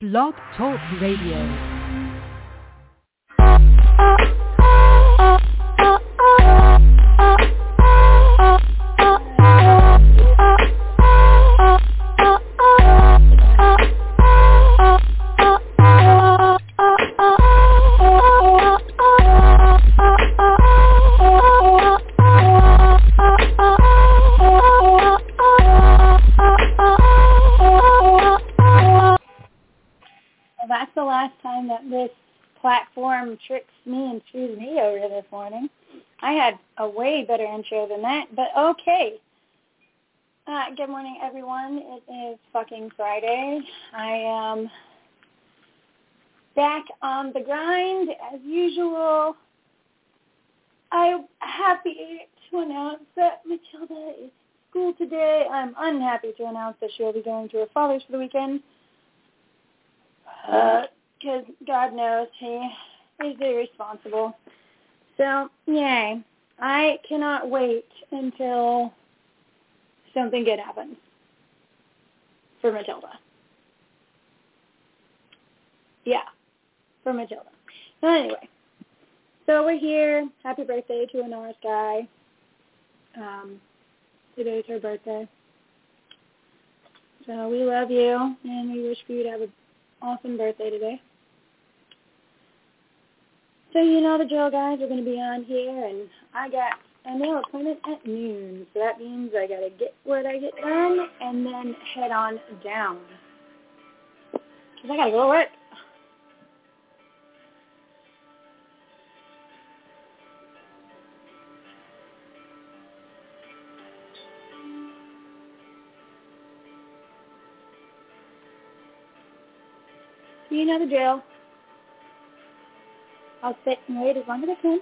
Blog Talk Radio. This platform tricks me and screws me over this morning. I had a way better intro than that, but okay. Good morning, everyone. It is fucking Friday. I am back on the grind as usual. I'm happy to announce that Matilda is at school today. I'm unhappy to announce that she'll be going to her father's for the weekend. Because God knows he is irresponsible. So, yay. I cannot wait until something good happens for Matilda. Yeah, for Matilda. So anyway, so we're here. Happy birthday to Honora Sky. Today's her birthday. So we love you, and we wish for you to have an awesome birthday today. So you know the drill, guys. We're going to be on here, and I got a nail appointment at noon. So that means I got to get what I get done and then head on down. Because I got to go to work. So you know the drill. I'll sit and wait as long as I can.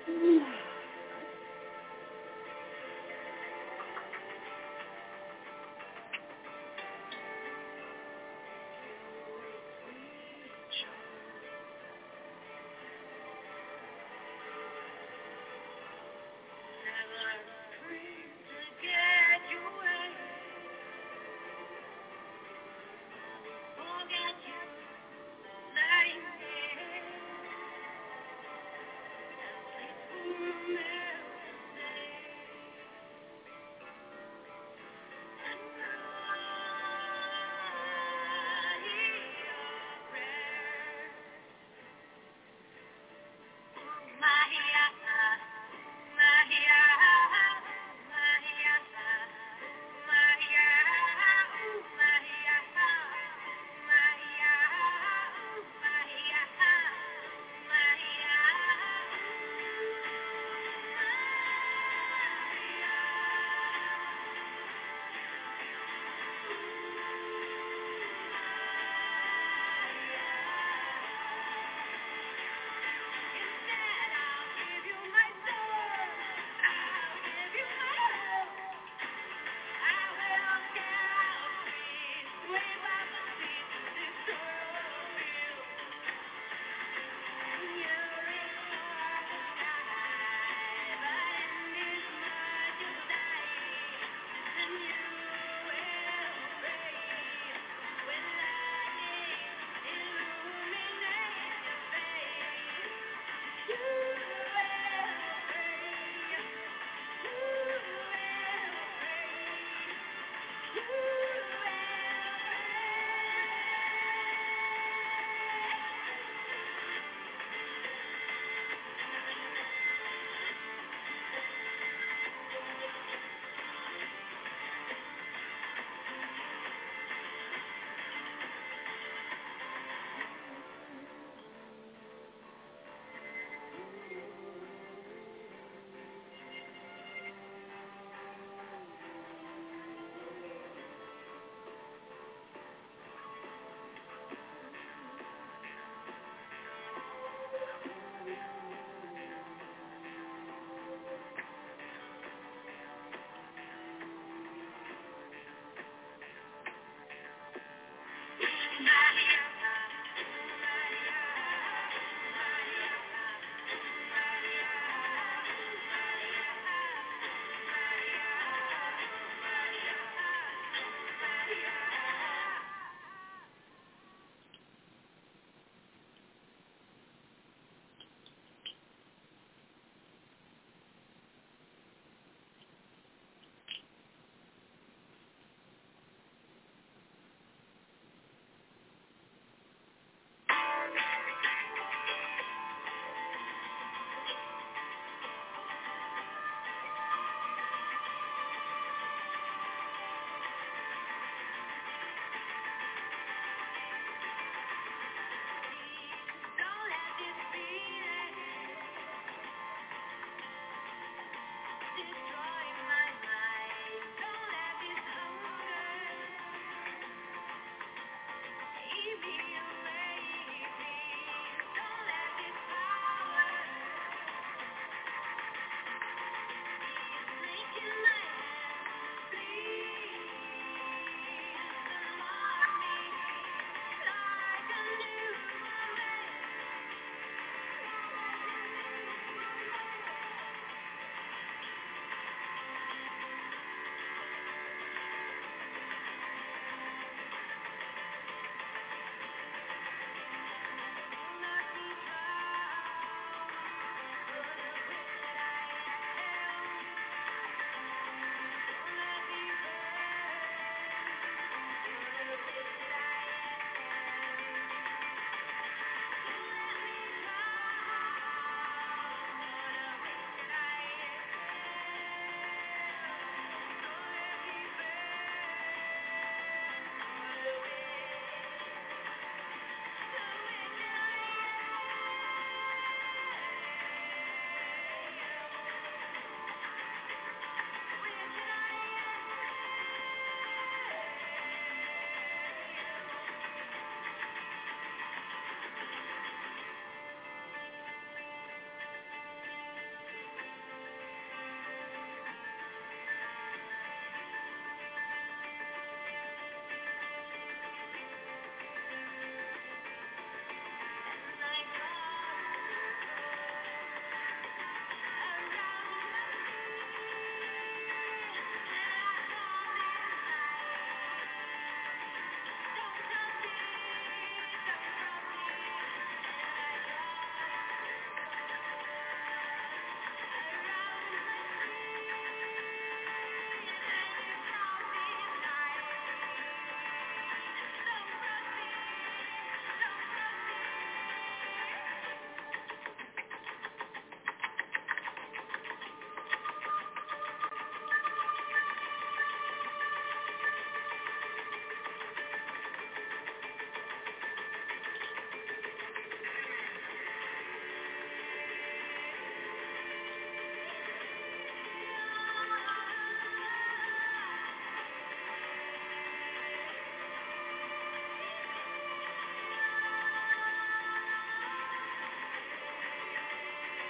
Forget you,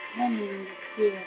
I mean, yeah.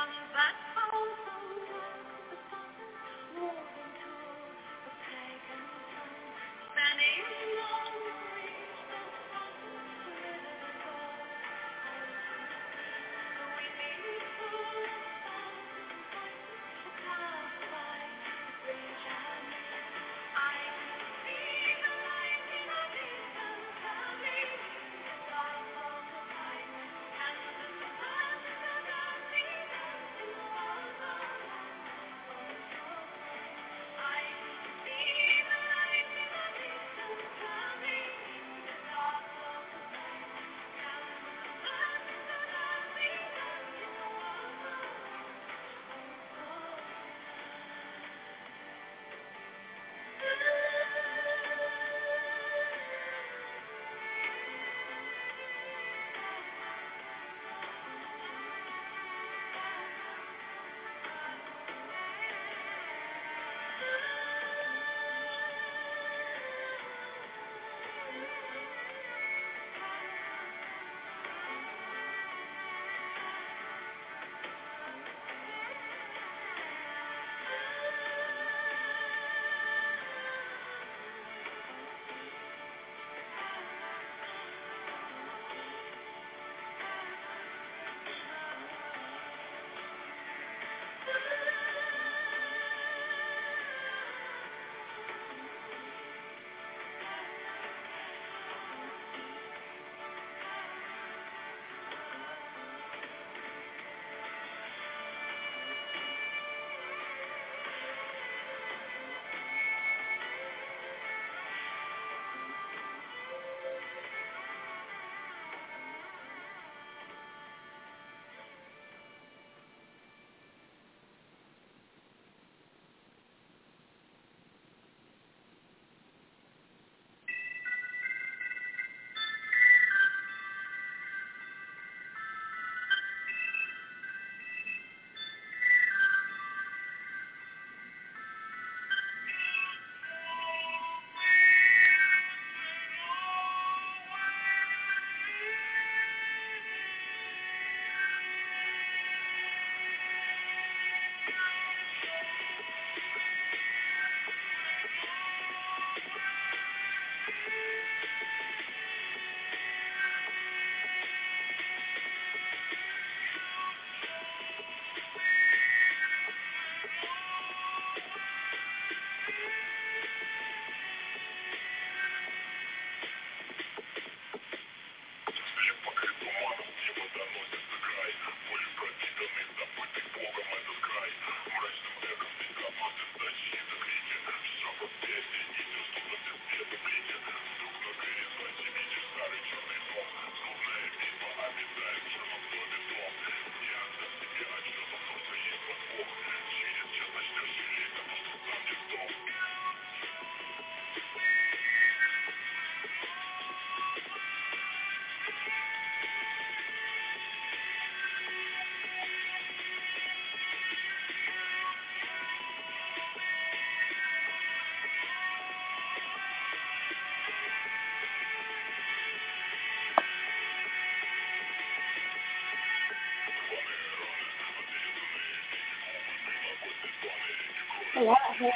Yeah, yeah.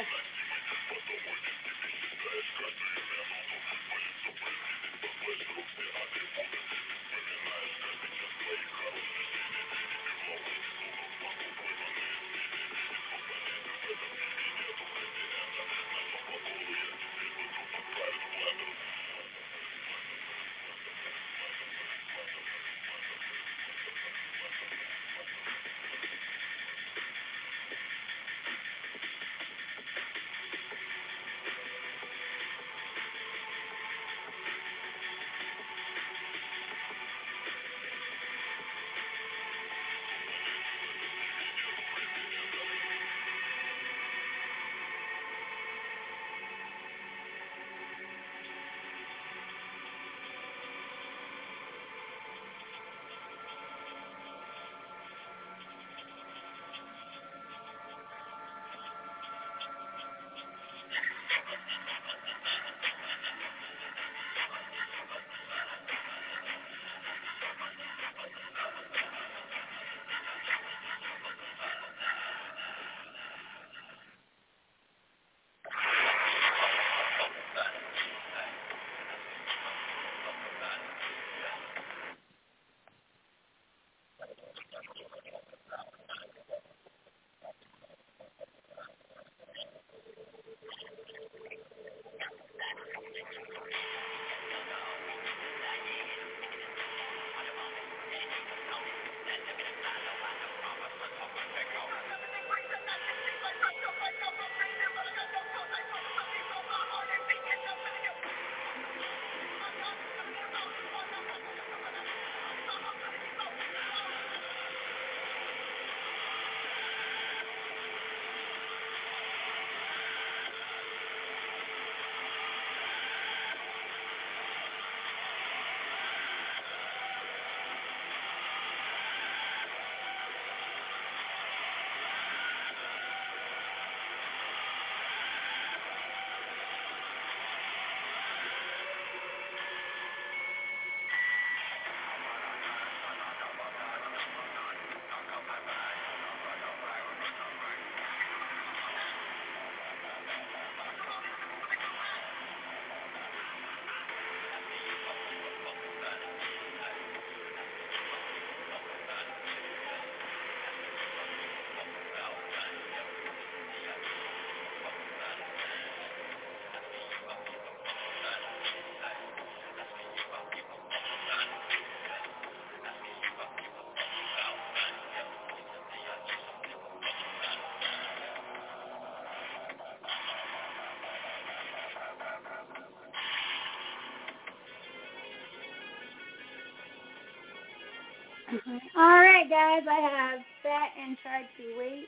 All right, guys, I have sat and tried to wait.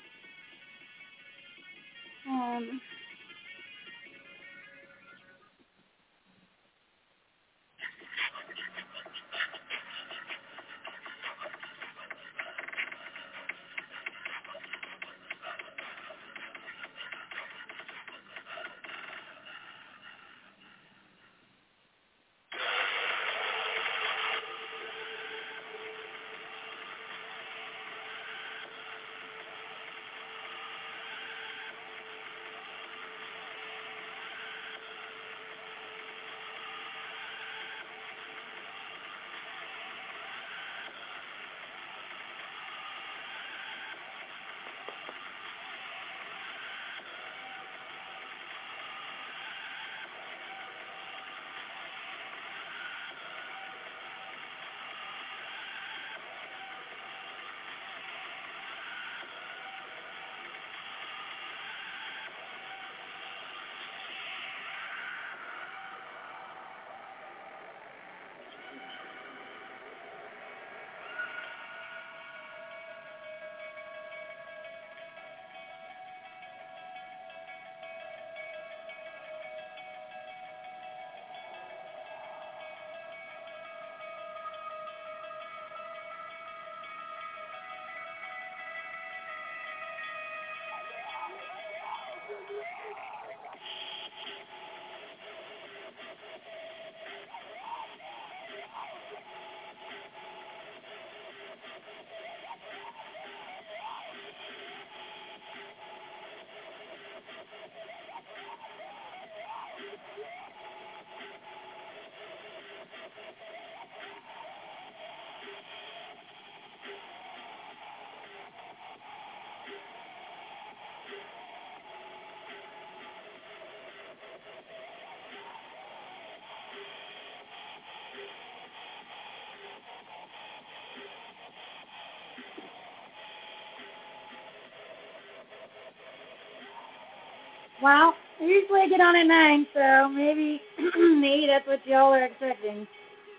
Well, usually I get on at 9, so maybe that's what y'all are expecting.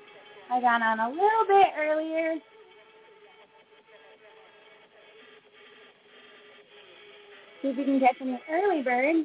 I got on a little bit earlier. See if we can catch any early birds.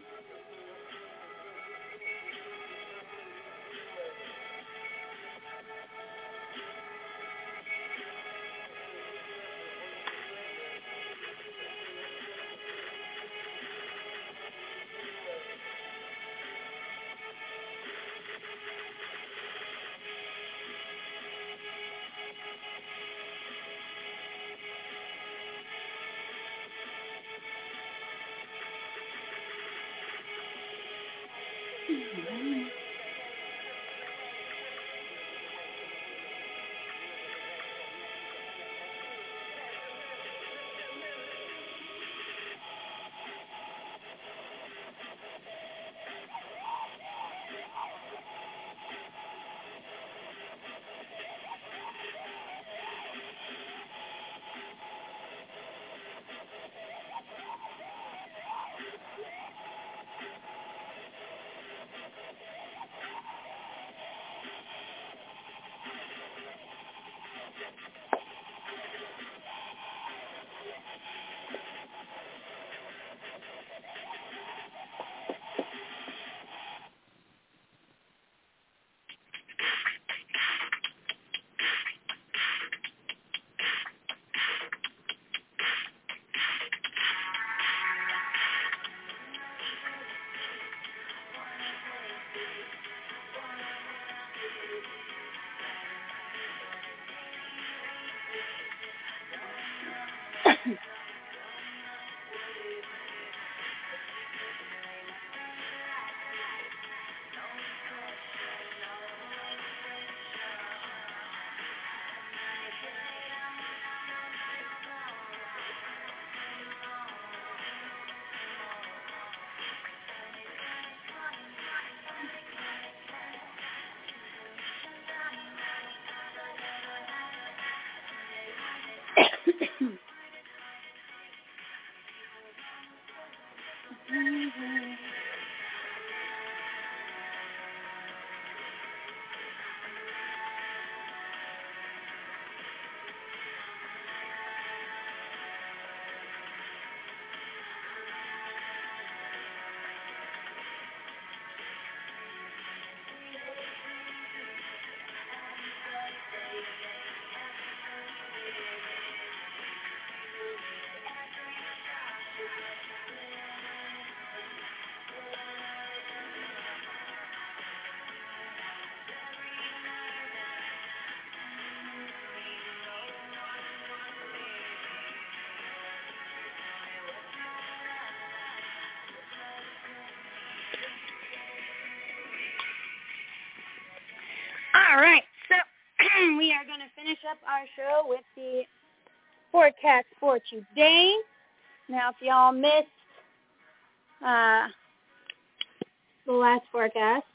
All right, so we are going to finish up our show with the forecast for today. Now, if y'all missed the last forecast,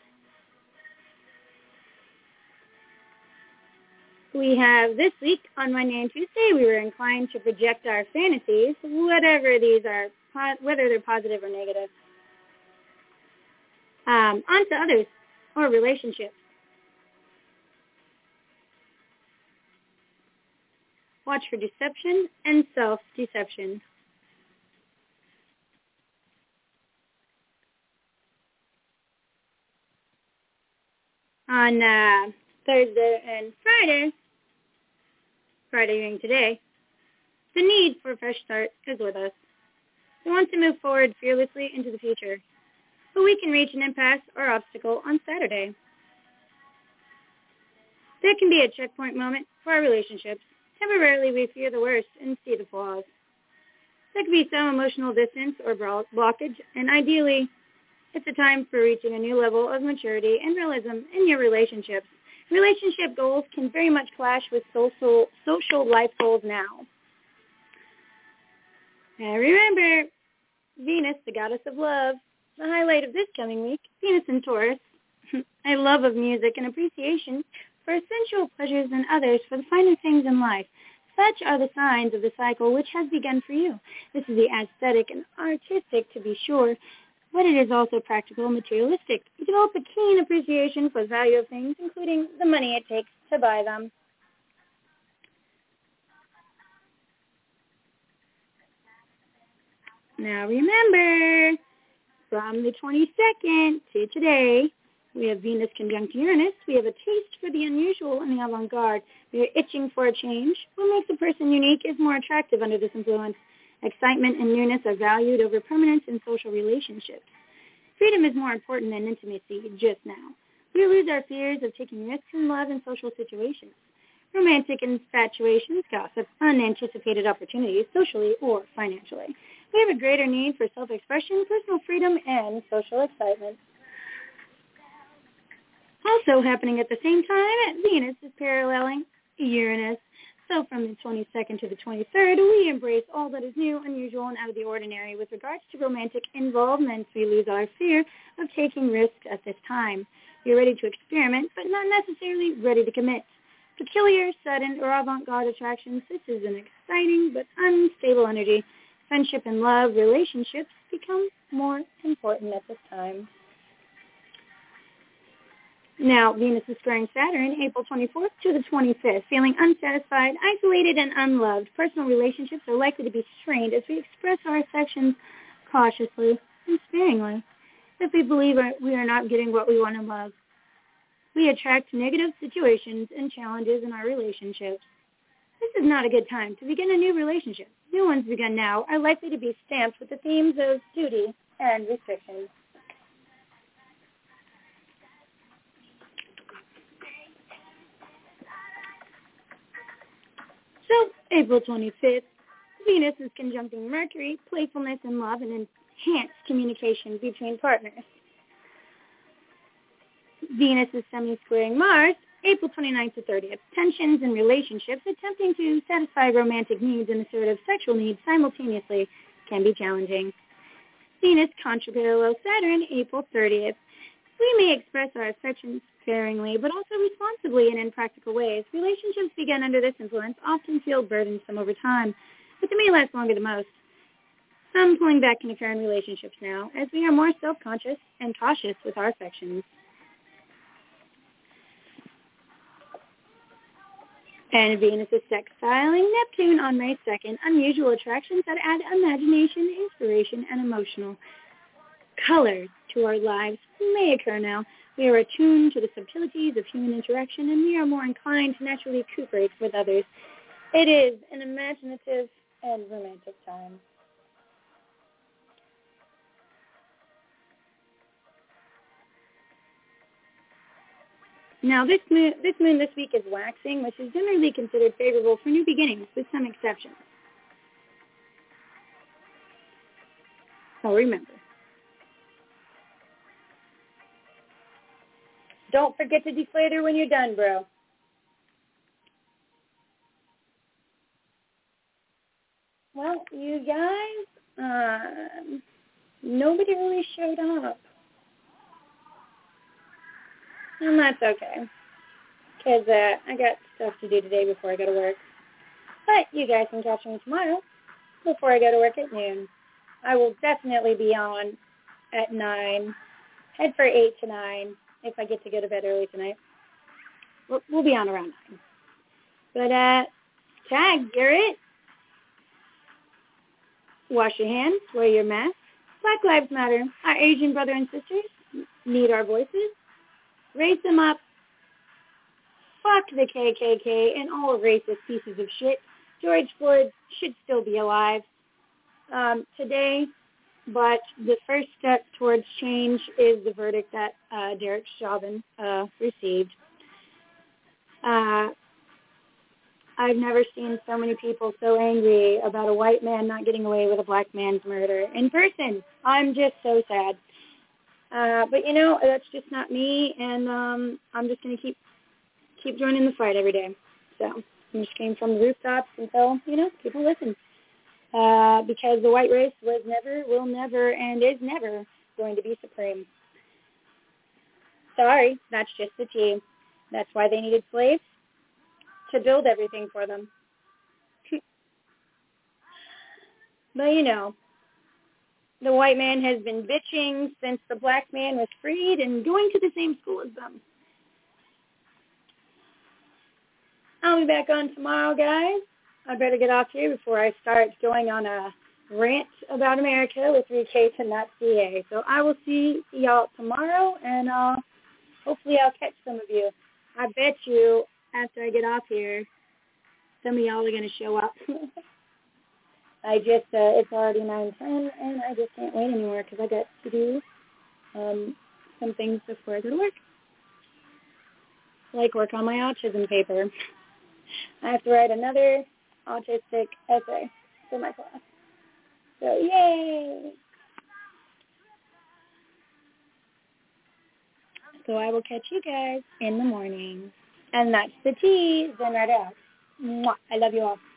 we have this week on Monday and Tuesday, we were inclined to project our fantasies, whatever these are, whether they're positive or negative, onto others or relationships. Watch for deception and self-deception. On Thursday and Friday being today, the need for a fresh start is with us. We want to move forward fearlessly into the future, but we can reach an impasse or obstacle on Saturday. There can be a checkpoint moment for our relationships. Temporarily, we fear the worst and see the flaws. There could be some emotional distance or blockage, and ideally, it's a time for reaching a new level of maturity and realism in your relationships. Relationship goals can very much clash with social life goals now. Now remember, Venus, the goddess of love, the highlight of this coming week, Venus in Taurus, a love of music and appreciation for sensual pleasures and others for the finer things in life. Such are the signs of the cycle which has begun for you. This is the aesthetic and artistic, to be sure, but it is also practical and materialistic. You develop a keen appreciation for the value of things, including the money it takes to buy them. Now remember, from the 22nd to today, we have Venus conjunct Uranus. We have a taste for the unusual and the avant-garde. We are itching for a change. What makes a person unique is more attractive under this influence. Excitement and newness are valued over permanence in social relationships. Freedom is more important than intimacy just now. We lose our fears of taking risks in love and social situations. Romantic infatuations, gossip, unanticipated opportunities, socially or financially. We have a greater need for self-expression, personal freedom, and social excitement. Also happening at the same time, Venus is paralleling Uranus. So from the 22nd to the 23rd, we embrace all that is new, unusual, and out of the ordinary. With regards to romantic involvements, we lose our fear of taking risks at this time. We are ready to experiment, but not necessarily ready to commit. Peculiar, sudden, or avant-garde attractions, this is an exciting but unstable energy. Friendship and love relationships become more important at this time. Now, Venus is squaring Saturn April 24th to the 25th. Feeling unsatisfied, isolated, and unloved, personal relationships are likely to be strained as we express our affections cautiously and sparingly. If we believe we are not getting what we want in love, we attract negative situations and challenges in our relationships. This is not a good time to begin a new relationship. New ones begun now are likely to be stamped with the themes of duty and restrictions. So, April 25th, Venus is conjuncting Mercury, playfulness and love, and enhanced communication between partners. Venus is semi-squaring Mars, April 29th to 30th. Tensions in relationships attempting to satisfy romantic needs and assertive sexual needs simultaneously can be challenging. Venus contra-parallel Saturn, April 30th. We may express our affections sparingly, but also responsibly and in practical ways. Relationships begun under this influence often feel burdensome over time, but they may last longer than most. Some pulling back can occur in relationships now, as we are more self-conscious and cautious with our affections. And Venus is sextiling Neptune on May 2nd. Unusual attractions that add imagination, inspiration, and emotional color to our lives may occur now. We are attuned to the subtleties of human interaction, and we are more inclined to naturally cooperate with others. It is an imaginative and romantic time. Now, this moon this week is waxing, which is generally considered favorable for new beginnings, with some exceptions. So remember, Don't forget to deflate her when you're done, bro. Well, you guys, nobody really showed up. And that's okay, because I got stuff to do today before I go to work. But you guys can catch me tomorrow before I go to work at noon. I will definitely be on at 9. Head for 8 to 9 if I get to go to bed early tonight. We'll be on around 9. But, tag, Garrett. Wash your hands, wear your mask. Black Lives Matter. Our Asian brother and sisters need our voices. Raise them up. Fuck the KKK and all racist pieces of shit. George Floyd should still be alive today, but the first step towards change is the verdict that Derek Chauvin received. I've never seen so many people so angry about a white man not getting away with a black man's murder in person. I'm just so sad. But, you know, that's just not me, and I'm just going to keep joining the fight every day. So I'm just screaming from the rooftops until, you know, people listen. Because the white race was never, will never, and is never going to be supreme. Sorry, that's just the tea. That's why they needed slaves, to build everything for them. But, you know, the white man has been bitching since the black man was freed and going to the same school as them. I'll be back on tomorrow, guys. I better get off here before I start going on a rant about America with 3K2.ca. So I will see y'all tomorrow, and hopefully I'll catch some of you. I bet you after I get off here, some of y'all are going to show up. It's already 9:10, and I just can't wait anymore because I got to do some things before I go to work. Like work on my autism paper. I have to write another autistic essay for my class. So, yay! So I will catch you guys in the morning. And that's the tea. Zen right out. Mwah. I love you all.